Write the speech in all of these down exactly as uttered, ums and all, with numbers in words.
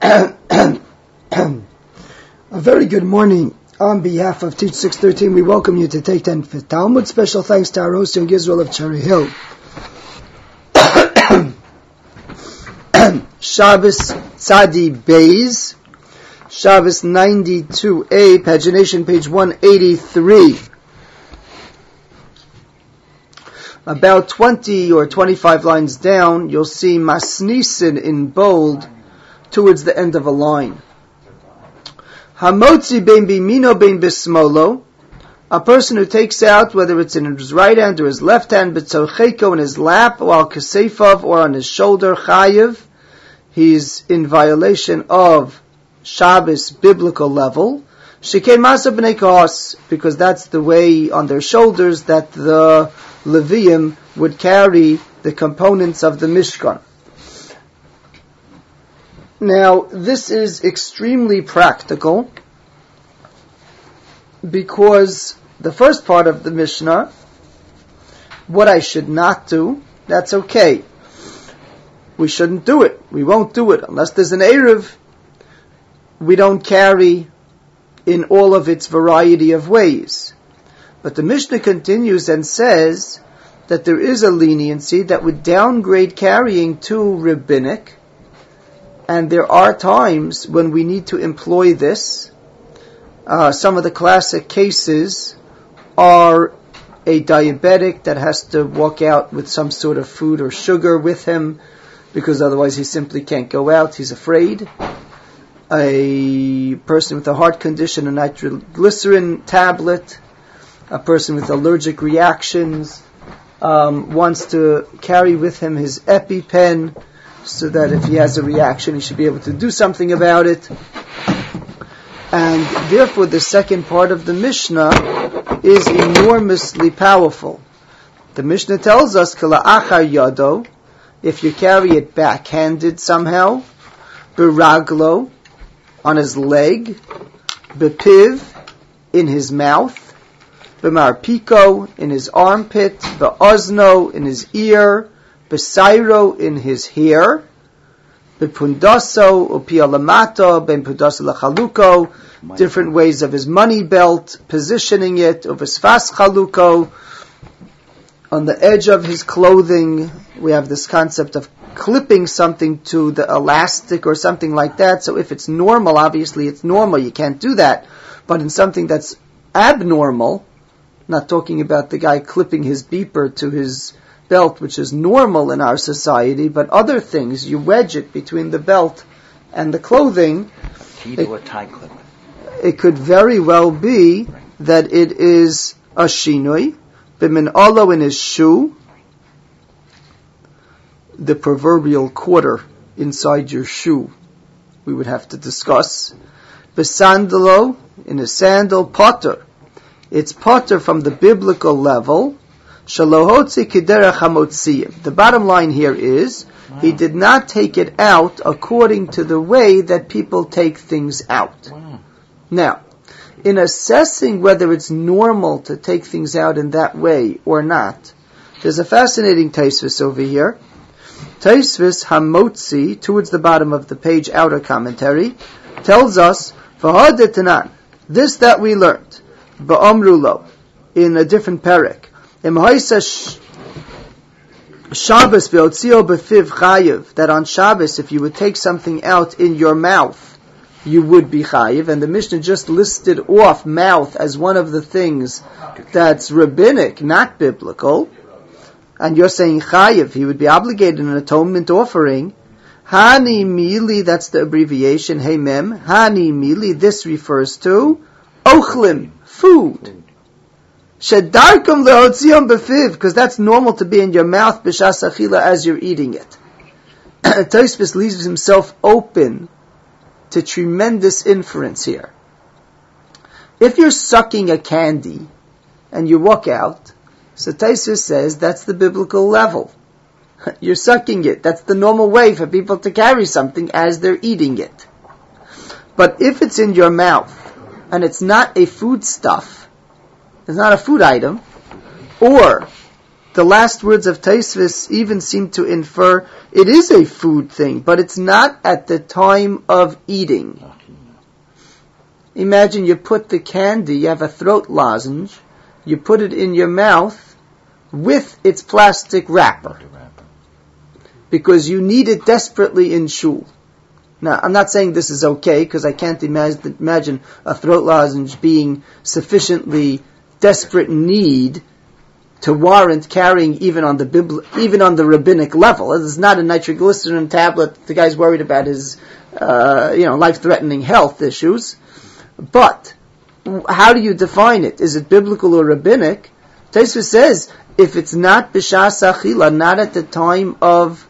A very good morning. On behalf of Teach six thirteen, we welcome you to Take ten for Talmud. Special thanks to our host, Young Israel of Cherry Hill. Shabbos Tzadi Beis, Shabbos ninety-two A, pagination page one eighty-three. About twenty or twenty-five lines down, you'll see Masnisin in bold towards the end of a line. Hamotzi ben bimino ben bismolo, a person who takes out, whether it's in his right hand or his left hand, b'tzorcheiko in his lap, while kaseifav or on his shoulder, chayiv, he's in violation of Shabbos biblical level. Shekei masa b'nei kahos, because that's the way on their shoulders that the Levium would carry the components of the Mishkan. Now, this is extremely practical because the first part of the Mishnah, what I should not do, that's okay. We shouldn't do it. We won't do it. Unless there's an Erev, we don't carry in all of its variety of ways. But the Mishnah continues and says that there is a leniency that would downgrade carrying to rabbinic, and there are times when we need to employ this. Uh, some of the classic cases are a diabetic that has to walk out with some sort of food or sugar with him because otherwise he simply can't go out, he's afraid. A person with a heart condition, a nitroglycerin tablet. A person with allergic reactions um, wants to carry with him his EpiPen so that if he has a reaction, he should be able to do something about it. And therefore, the second part of the Mishnah is enormously powerful. The Mishnah tells us, Kala'achar yado, if you carry it backhanded somehow, Biraglo, on his leg, Bepiv, in his mouth, B'marpiko, in his armpit, B'ozno, in his ear, B'sairo, in his hair, B'pundaso, Upialamato, Ben pundaso lachaluko, different ways of his money belt, positioning it, of his fas chaluko, on the edge of his clothing. We have this concept of clipping something to the elastic or something like that. So if it's normal, obviously it's normal, you can't do that. But in something that's abnormal, not talking about the guy clipping his beeper to his belt, which is normal in our society, but other things, you wedge it between the belt and the clothing. Key to a tie clip. It could very well be that it is a shinui, b'min olo in his shoe, the proverbial quarter inside your shoe, we would have to discuss. B'sandalo, in his sandal, potter. It's potter from the biblical level. Shalohotzi kiderech hamotziyim. The bottom line here is, wow. He did not take it out according to the way that people take things out. Wow. Now, in assessing whether it's normal to take things out in that way or not, there's a fascinating Taisvis over here. Taisvis Hamotzi, towards the bottom of the page, outer commentary, tells us, V'hadetanan, this that we learned, Ba'amrulo, in a different parak, Shabbos ve'otzio befiv chayiv, that on Shabbos, if you would take something out in your mouth, you would be chayiv, and the Mishnah just listed off mouth as one of the things that's rabbinic, not biblical, and you're saying chayiv, he would be obligated in an atonement offering. Hani mili, that's the abbreviation, hey mem, hani mili, this refers to ochlim, food. Shedarkum lehotziyom befiv, because that's normal to be in your mouth b'shas achila as you're eating it. Tosfos leaves himself open to tremendous inference here. If you're sucking a candy and you walk out, so Tosfos says that's the biblical level. You're sucking it. That's the normal way for people to carry something as they're eating it. But if it's in your mouth and it's not a food stuff, it's not a food item, or the last words of Taisvis even seem to infer it is a food thing, but it's not at the time of eating. Imagine you put the candy, you have a throat lozenge, you put it in your mouth with its plastic wrapper. Because you need it desperately in shul. Now, I'm not saying this is okay, because I can't imagine, imagine a throat lozenge being sufficiently desperate need to warrant carrying even on the bibli- even on the rabbinic level. This is not a nitroglycerin tablet. The guy's worried about his, uh, you know, life-threatening health issues. But how do you define it? Is it biblical or rabbinic? Tosfos says if it's not b'shas achila, not at the time of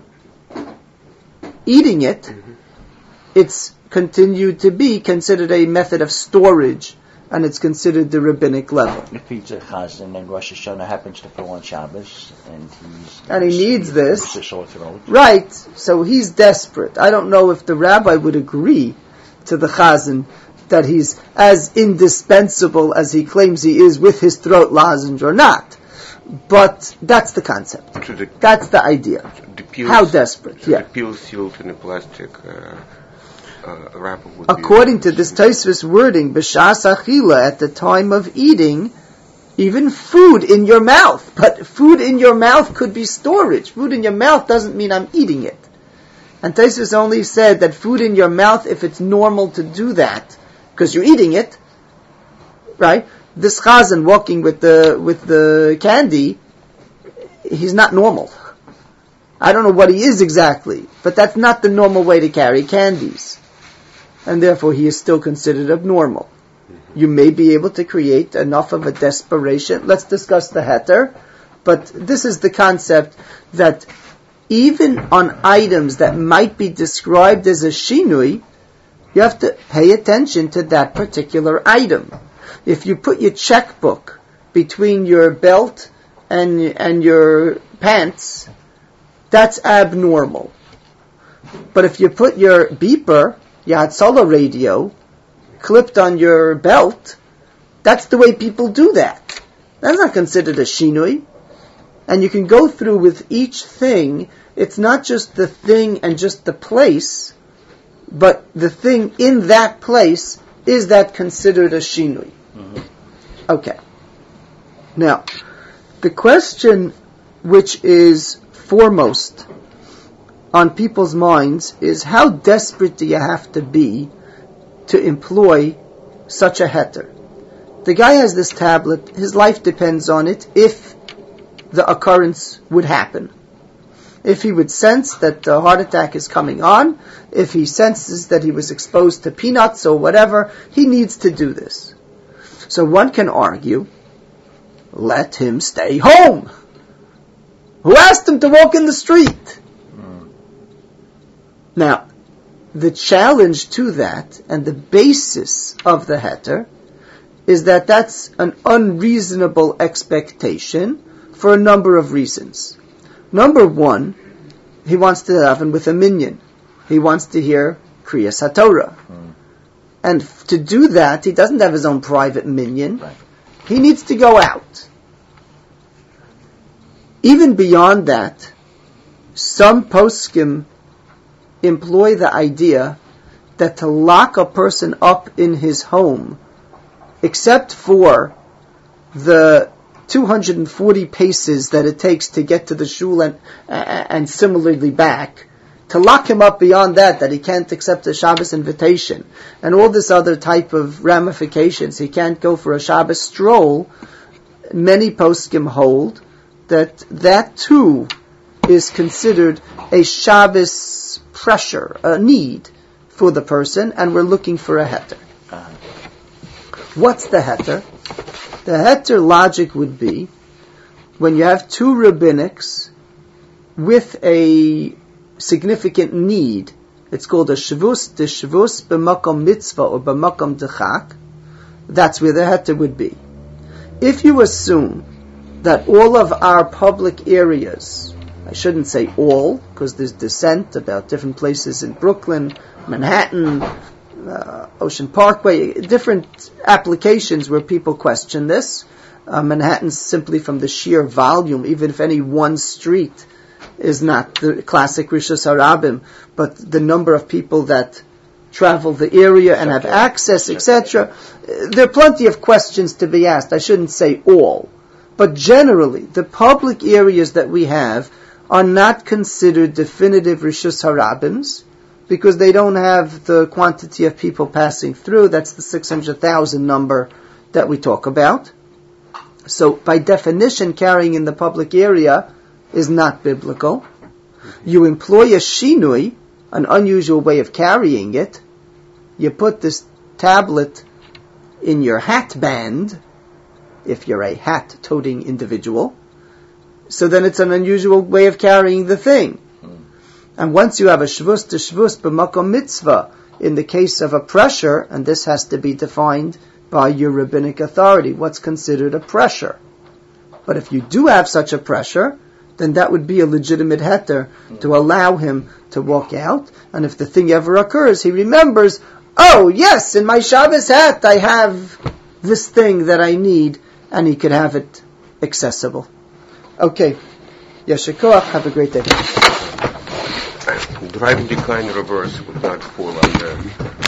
eating it, mm-hmm. it's continued to be considered a method of storage, and it's considered the rabbinic level. If he's a chazan and Rosh Hashanah happens to fall on Shabbos, and he's and he needs this, throat. Right? So he's desperate. I don't know if the rabbi would agree to the chazan that he's as indispensable as he claims he is with his throat lozenge or not. But that's the concept. So the, that's the idea. The pills, How desperate? So yeah. The pill sealed in a plastic uh, uh, wrapper would According be to this Tosfos wording, b'shas achila, at the time of eating, even food in your mouth. But food in your mouth could be storage. Food in your mouth doesn't mean I'm eating it. And Tosfos only said that food in your mouth, if it's normal to do that, because you're eating it, right? This chazan walking with the with the candy, he's not normal. I don't know what he is exactly, but that's not the normal way to carry candies. And therefore he is still considered abnormal. Mm-hmm. You may be able to create enough of a desperation. Let's discuss the heter, but this is the concept that even on items that might be described as a shinui, you have to pay attention to that particular item. If you put your checkbook between your belt and and your pants, that's abnormal. But if you put your beeper, your Hatzalah radio, clipped on your belt, that's the way people do that. That's not considered a shinui. And you can go through with each thing. It's not just the thing and just the place, but the thing in that place, is that considered a shinui? Mm-hmm. Okay. Now, the question which is foremost on people's minds is how desperate do you have to be to employ such a heter? The guy has this tablet, his life depends on it if the occurrence would happen. If he would sense that a heart attack is coming on, if he senses that he was exposed to peanuts or whatever, he needs to do this. So one can argue, let him stay home. Who asked him to walk in the street? Mm. Now, the challenge to that, and the basis of the heter, is that that's an unreasonable expectation for a number of reasons. Number one, he wants to daven with a minyan. He wants to hear Kriyas HaTorah. Mm. And f- to do that, he doesn't have his own private minyan. Right. He needs to go out. Even beyond that, some poskim employ the idea that to lock a person up in his home, except for the two hundred forty paces that it takes to get to the shul and, uh, and similarly back, to lock him up beyond that, that he can't accept a Shabbos invitation, and all this other type of ramifications, he can't go for a Shabbos stroll, many poskim hold that that too is considered a Shabbos pressure, a need for the person, and we're looking for a heter. Uh-huh. What's the heter? The heter logic would be when you have two rabbinics with a significant need. It's called a shavus, the shavus b'makom mitzvah or b'makom dechak. That's where the heter would be. If you assume that all of our public areas, I shouldn't say all, because there's dissent about different places in Brooklyn, Manhattan, uh, Ocean Parkway, different applications where people question this. Uh, Manhattan, simply from the sheer volume, even if any one street is not the classic Rishus Harabim, but the number of people that travel the area and have access, et cetera. There are plenty of questions to be asked. I shouldn't say all. But generally, the public areas that we have are not considered definitive Rishus Harabims because they don't have the quantity of people passing through. That's the six hundred thousand number that we talk about. So, by definition, carrying in the public area is not biblical. You employ a shinui, an unusual way of carrying it. You put this tablet in your hat band, if you're a hat-toting individual. So then it's an unusual way of carrying the thing. And once you have a shvus to shvus b'makom mitzvah, in the case of a pressure, and this has to be defined by your rabbinic authority, what's considered a pressure. But if you do have such a pressure, then that would be a legitimate heter to allow him to walk out. And if the thing ever occurs, he remembers, oh yes, in my Shabbos hat I have this thing that I need, and he could have it accessible. Okay. Yasher koach, have a great day. Driving decline reverse would not fall under